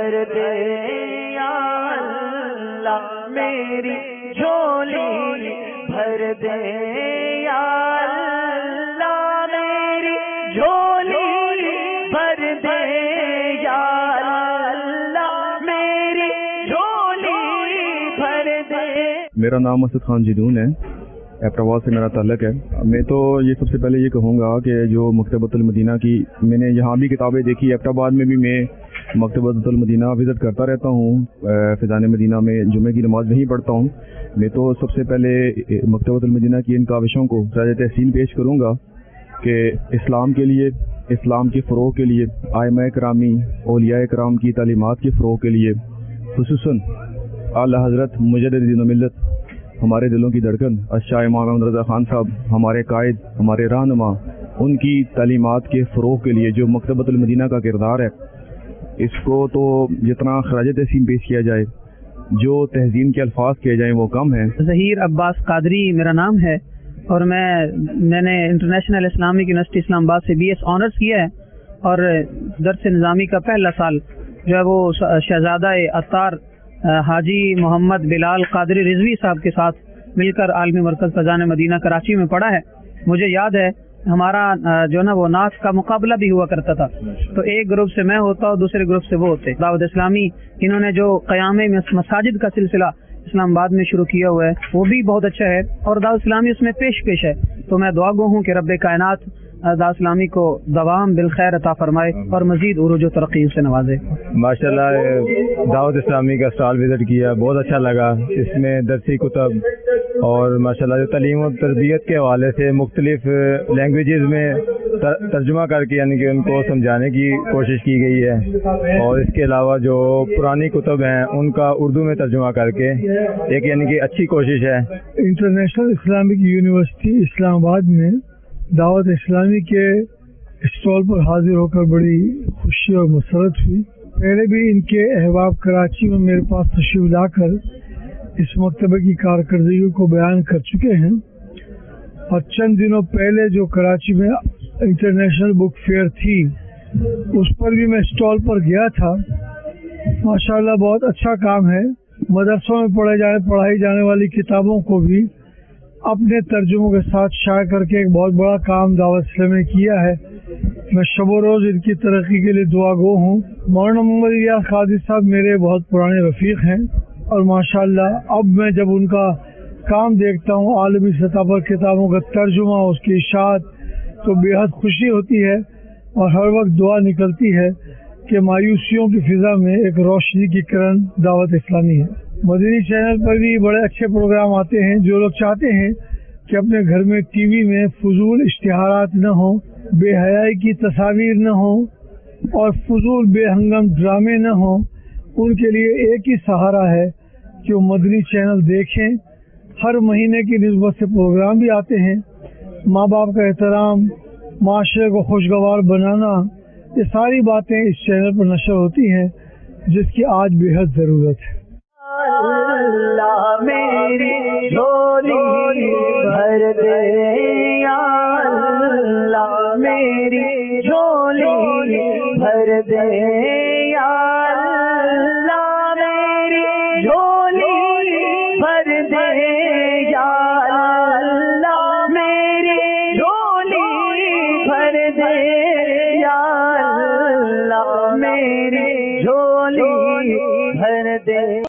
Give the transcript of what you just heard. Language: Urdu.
بھر دے یا اللہ میری جھولی بھر دے یا اللہ میری جھولی بھر دے یا اللہ میری جھولی بھر دے۔ میرا نام اسد خان جدون ہے، ایبٹ آباد سے میرا تعلق ہے۔ میں تو یہ سب سے پہلے یہ کہوں گا کہ جو مکتبۃ المدینہ کی میں نے یہاں بھی کتابیں دیکھی، ایبٹ آباد میں بھی میں مکتبۃ المدینہ وزٹ کرتا رہتا ہوں، فیضان مدینہ میں جمعے کی نماز نہیں پڑھتا ہوں۔ میں تو سب سے پہلے مکتبۃ المدینہ کی ان کاوشوں کو خراج تحسین پیش کروں گا کہ اسلام کے لیے، اسلام کے فروغ کے لیے، ائمہ کرامی اولیاء کرام کی تعلیمات کے فروغ کے لیے، خصوصاً اعلیٰ حضرت مجدد دین و ملت ہمارے دلوں کی دھڑکن شاہ امام احمد رضا خان صاحب، ہمارے قائد، ہمارے رہنما، ان کی تعلیمات کے فروغ کے لیے جو مکتبۃ المدینہ کا کردار ہے، اس کو تو جتنا خراج تحسین پیش کیا جائے، جو تہذین کے الفاظ کیے جائیں وہ کم ہیں۔ ظہیر عباس قادری میرا نام ہے اور میں نے انٹرنیشنل اسلامک یونیورسٹی اسلام آباد سے BS آنرز کیا ہے اور درس نظامی کا پہلا سال جو ہے وہ شہزادہ عطار حاجی محمد بلال قادری رضوی صاحب کے ساتھ مل کر عالمی مرکز فیضان مدینہ کراچی میں پڑھا ہے۔ مجھے یاد ہے ہمارا جو نا وہ نعت کا مقابلہ بھی ہوا کرتا تھا، تو ایک گروپ سے میں ہوتا اور دوسرے گروپ سے وہ ہوتے۔ دعوت اسلامی انہوں نے جو قیام مساجد کا سلسلہ اسلام آباد میں شروع کیا ہوا ہے وہ بھی بہت اچھا ہے اور دعوت اسلامی اس میں پیش ہے۔ تو میں دعا گو ہوں کہ رب کائنات دعوت اسلامی کو دوام بالخیر عطا فرمائے اور مزید عروج و ترقی سے نوازے۔ ماشاءاللہ دعوت اسلامی کا اسٹال وزٹ کیا، بہت اچھا لگا۔ اس میں درسی کتب اور ماشاءاللہ جو تعلیم و تربیت کے حوالے سے مختلف لینگویجز میں ترجمہ کر کے یعنی کہ ان کو سمجھانے کی کوشش کی گئی ہے، اور اس کے علاوہ جو پرانی کتب ہیں ان کا اردو میں ترجمہ کر کے ایک یعنی کہ اچھی کوشش ہے۔ انٹرنیشنل اسلامک یونیورسٹی اسلام آباد میں دعوت اسلامی کے اسٹال پر حاضر ہو کر بڑی خوشی اور مسرت ہوئی۔ پہلے بھی ان کے احباب کراچی میں میرے پاس تشریف لا کر اس مکتبہ کی کارکردگی کو بیان کر چکے ہیں، اور چند دنوں پہلے جو کراچی میں انٹرنیشنل بک فیئر تھی اس پر بھی میں اسٹال پر گیا تھا۔ ماشاءاللہ بہت اچھا کام ہے۔ مدرسوں میں پڑھائی جانے والی کتابوں کو بھی اپنے ترجموں کے ساتھ شائع کر کے ایک بہت بڑا کام دعوت اسلامی نے کیا ہے۔ میں شب و روز ان کی ترقی کے لیے دعا گو ہوں۔ مولانا محمد الیاس قادری صاحب میرے بہت پرانے رفیق ہیں، اور ماشاءاللہ اب میں جب ان کا کام دیکھتا ہوں عالمی سطح پر کتابوں کا ترجمہ، اس کی اشاعت، تو بے حد خوشی ہوتی ہے اور ہر وقت دعا نکلتی ہے کہ مایوسیوں کی فضا میں ایک روشنی کی کرن دعوت اسلامی ہے۔ مدنی چینل پر بھی بڑے اچھے پروگرام آتے ہیں۔ جو لوگ چاہتے ہیں کہ اپنے گھر میں ٹی وی میں فضول اشتہارات نہ ہوں، بے حیائی کی تصاویر نہ ہوں اور فضول بے ہنگم ڈرامے نہ ہوں، ان کے لیے ایک ہی سہارا ہے کہ وہ مدنی چینل دیکھیں۔ ہر مہینے کی نسبت سے پروگرام بھی آتے ہیں۔ ماں باپ کا احترام، معاشرے کو خوشگوار بنانا، یہ ساری باتیں اس چینل پر نشر ہوتی ہیں، جس کی آج بے حد ضرورت ہے۔ اللہ میری جھولی بھر دے یا اللہ میری جھولی بھر دے یا اللہ میری جھولی بھر دے یا اللہ میری جھولی بھر دے یا اللہ میری جھولی بھر دے۔